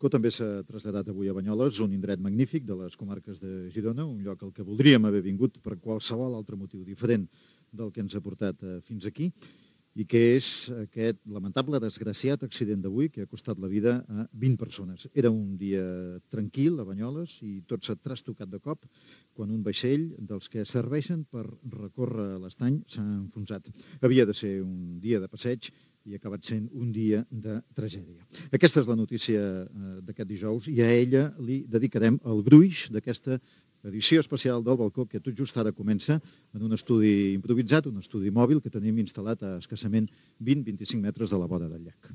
balcó també s'ha traslladat avui a Banyoles, un indret magnífic de les comarques de Girona, un lloc al que voldríem haver vingut per qualsevol altre motiu diferent del que ens ha portat fins aquí, i que és aquest lamentable, desgraciat accident d'avui que ha costat la vida a 20 persones. Era un dia tranquil a Banyoles i tot s'ha trastocat de cop quan un vaixell dels que serveixen per recórrer l'estany s'ha enfonsat. Havia de ser un dia de passeig i ha acabat sent un dia de tragèdia. Aquesta és la notícia d'aquest dijous i a ella li dedicarem el gruix d'aquesta edició especial del balcó que tot just ara comença en un estudi improvisat, un estudi mòbil que tenim instal·lat a escassament 20-25 metres de la vora del llac.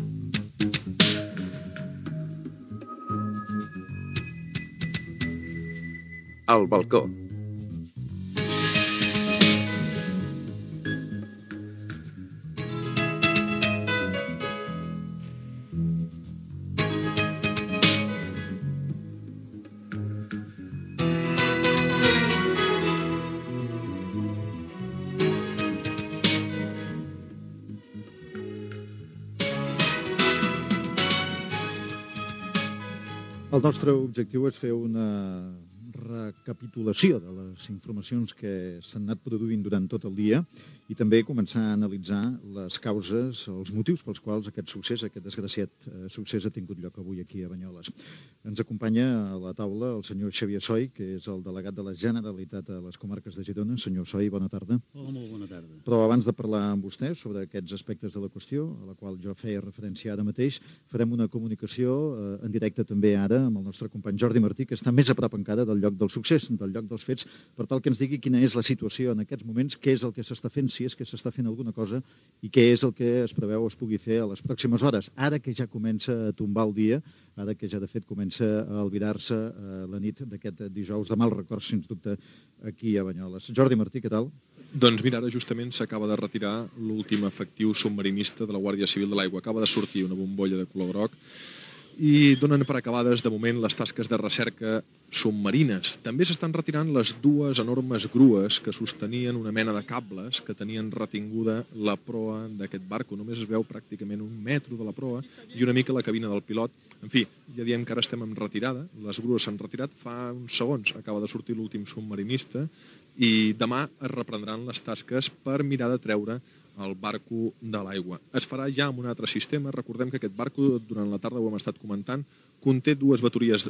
El balcó. El nostre objectiu és fer una recapitulació de les informacions que s'han anat produint durant tot el dia i també començar a analitzar les causes, els motius pels quals aquest succés, aquest desgraciat succés ha tingut lloc avui aquí a Banyoles. Ens acompanya a la taula el senyor Xavier Soy, que és el delegat de la Generalitat a les comarques de Girona. Senyor Soy, bona tarda. Hola, molt bona tarda. Però abans de parlar amb vostè sobre aquests aspectes de la qüestió, a la qual jo feia referència ara mateix, farem una comunicació en directe també ara amb el nostre company Jordi Martí, que està més a prop encara del lloc del succés, del lloc dels fets, per tal que ens digui quina és la situació en aquests moments, què és el que s'està fent, si és que s'està fent alguna cosa, i què és el que es preveu es pugui fer a les pròximes hores, ara que ja comença a tombar el dia, ara que ja de fet comença a albirar-se la nit d'aquest dijous de mal record, sens dubte, aquí a Banyoles. Jordi Martí, què tal? Doncs mira, ara justament s'acaba de retirar l'últim efectiu submarinista de la Guàrdia Civil de l'Aigua. Acaba de sortir una bombolla de color groc i donen per acabades, de moment, les tasques de recerca submarines. També s'estan retirant les dues enormes grues que sostenien una mena de cables que tenien retinguda la proa d'aquest barco. Només es veu pràcticament 1 metro de la proa i una mica la cabina del pilot. En fi, ja diem que ara estem en retirada. Les grues s'han retirat fa uns segons. Acaba de sortir l'últim submarinista i demà es reprendran les tasques per mirar de treure el barco de l'aigua. Es farà ja amb un altre sistema. Recordem que aquest barco, durant la tarda ho hem estat comentant, conté dues bateries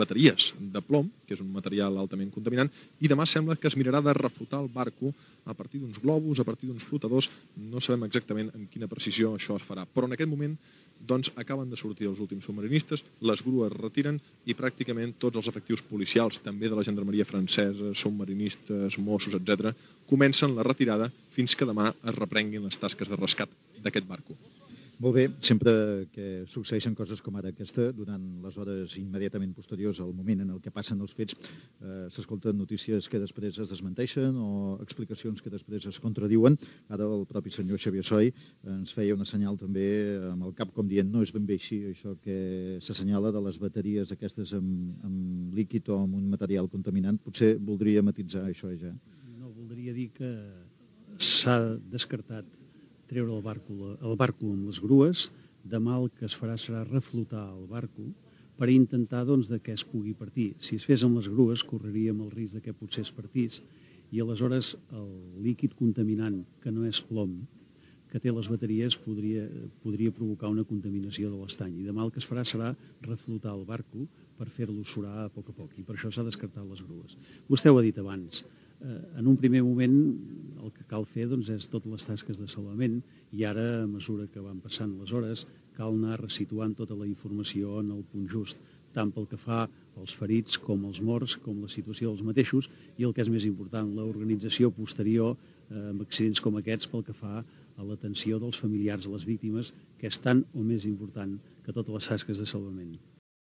de plom, que és un material altament contaminant, i demà sembla que es mirarà de reflotar el barco a partir d'uns globus, a partir d'uns flotadors. No sabem exactament amb quina precisió això es farà, però en aquest moment doncs, acaben de sortir els últims submarinistes, les grues retiren i pràcticament tots els efectius policials, també de la gendarmeria francesa, submarinistes, Mossos, etc., comencen la retirada fins que demà es reprenguin les tasques de rescat d'aquest barco. Molt bé, sempre que succeeixen coses com ara aquesta, durant les hores immediatament posteriors al moment en el que passen els fets, s'escolten notícies que després es desmenteixen o explicacions que després es contradiuen. Ara el propi senyor Xavier Soy ens feia una senyal també amb el cap com dient no és ben bé així això que s'assenyala de les bateries aquestes amb líquid o amb un material contaminant. Potser voldria matitzar això ja. No, voldria dir que s'ha descartat treure el barco amb les grues. Demà el que es farà serà reflotar el barco per intentar que es pugui partir. Si es fes amb les grues correríem el risc que potser es partís i aleshores el líquid contaminant, que no és plom, que té les bateries, podria provocar una contaminació de l'estany. I demà el que es farà serà reflotar el barco per fer-lo surar a poc, i per això s'ha descartat les grues. Vostè ho ha dit abans. En un primer moment el que cal fer és totes les tasques de salvament i ara, a mesura que van passant les hores, cal anar resituant tota la informació en el punt just, tant pel que fa als ferits com als morts, com la situació dels mateixos i el que és més important, l'organització posterior amb accidents com aquests pel que fa a l'atenció dels familiars a les víctimes, que és tan o més important que totes les tasques de salvament.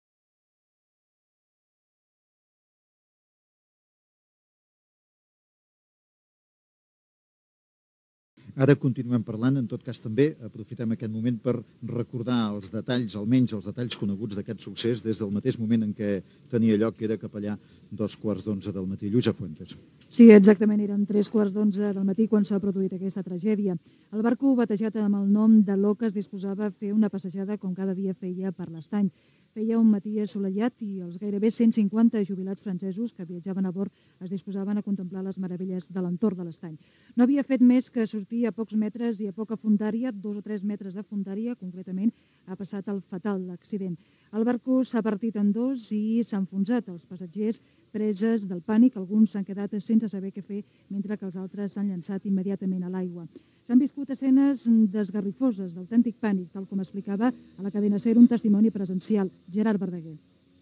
Ara continuem parlant, en tot cas també aprofitem aquest moment per recordar els detalls, almenys els detalls coneguts d'aquest succés des del mateix moment en què tenia lloc, que era cap allà 11:15 del matí. Lluïsa Fuentes. Sí, exactament, eren 11:15 del matí quan s'ha produït aquesta tragèdia. El barco batejat amb el nom de l'Oca es disposava a fer una passejada com cada dia feia per l'estany. Feia un matí assolellat i els gairebé 150 jubilats francesos que viatjaven a bord es disposaven a contemplar les meravelles de l'entorn de l'estany. No havia fet més que sortir a pocs metres i a poca fondària, 2 o 3 metres de fondària, concretament ha passat el fatal accident. El barco s'ha partit en dos i s'ha enfonsat. Els passatgers, preses del pànic, alguns s'han quedat sense saber què fer, mentre que els altres s'han llançat immediatament a l'aigua. S'han viscut escenes desgarrifoses, d'autèntic pànic, tal com explicava a la cadena SER un testimoni presencial, Gerard Verdaguer.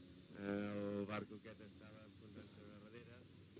El barco aquest estava enfonsant-se darrere.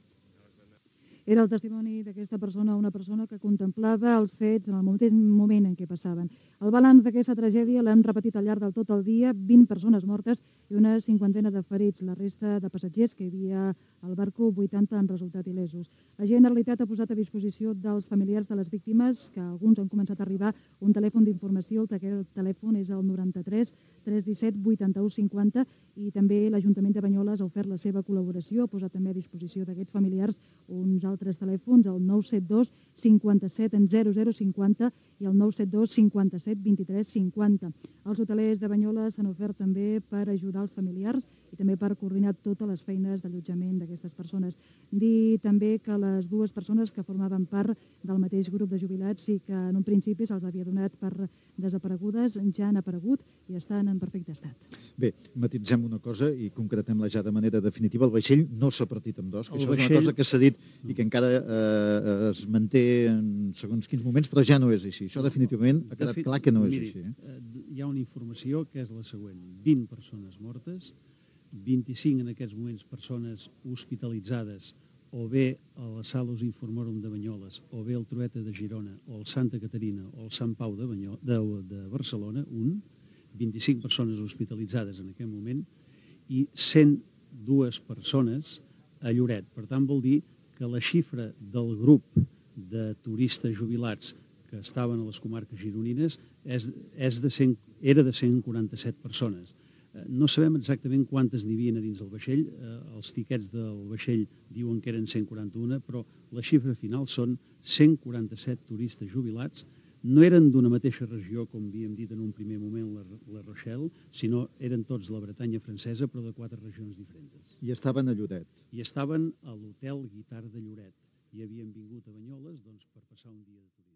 Era el testimoni d'aquesta persona, una persona que contemplava els fets en el mateix moment en què passaven. El balanç d'aquesta tragèdia l'han repetit al llarg del tot el dia, 20 persones mortes i una 50 de ferits. La resta de passatgers que hi havia al barco, 80 han resultat il·lesos. La Generalitat ha posat a disposició dels familiars de les víctimes, que alguns han començat a arribar, un telèfon d'informació. El telèfon és el 93 317 81 50 i també l'Ajuntament de Banyoles ha ofert la seva col·laboració, ha posat també a disposició d'aquests familiars uns altres telèfons, el 972 57 0050 i el 972 57 23 50. Els hotelers de Banyoles s'han ofert també per ajudar els familiars i també per coordinar totes les feines d'allotjament d'aquestes persones. Dir també que les dues persones que formaven part del mateix grup de jubilats i que en un principi se'ls havia donat per desaparegudes ja han aparegut i estan en perfecte estat. Bé, matitzem una cosa i concretem-la ja de manera definitiva. El vaixell no s'ha partit en dos, que això és una cosa que s'ha dit i que encara es manté en segons quins moments, però ja no és així. Això definitivament ha quedat clar que no és així. Hi ha una informació que és la següent. 20 persones mortes, 25 en aquests moments persones hospitalitzades o bé a la Salus Informòrum de Banyoles, o bé al Trueta de Girona, o al Santa Caterina, o al Sant Pau de Barcelona, 25 persones hospitalitzades en aquest moment, i 102 persones a Lloret. Per tant, vol dir que la xifra del grup de turistes jubilats que estaven a les comarques gironines era de 147 persones. No sabem exactament quantes n'hi havia a dins del vaixell. Els tiquets del vaixell diuen que eren 141, però la xifra final són 147 turistes jubilats. No eren d'una mateixa regió, com havíem dit en un primer moment, la Rochelle, sinó eren tots de la Bretanya francesa, però de 4 regions diferents. I estaven a Lloret. I estaven a l'hotel Guitar de Lloret. I havien vingut a Banyoles per passar un dia de turisme.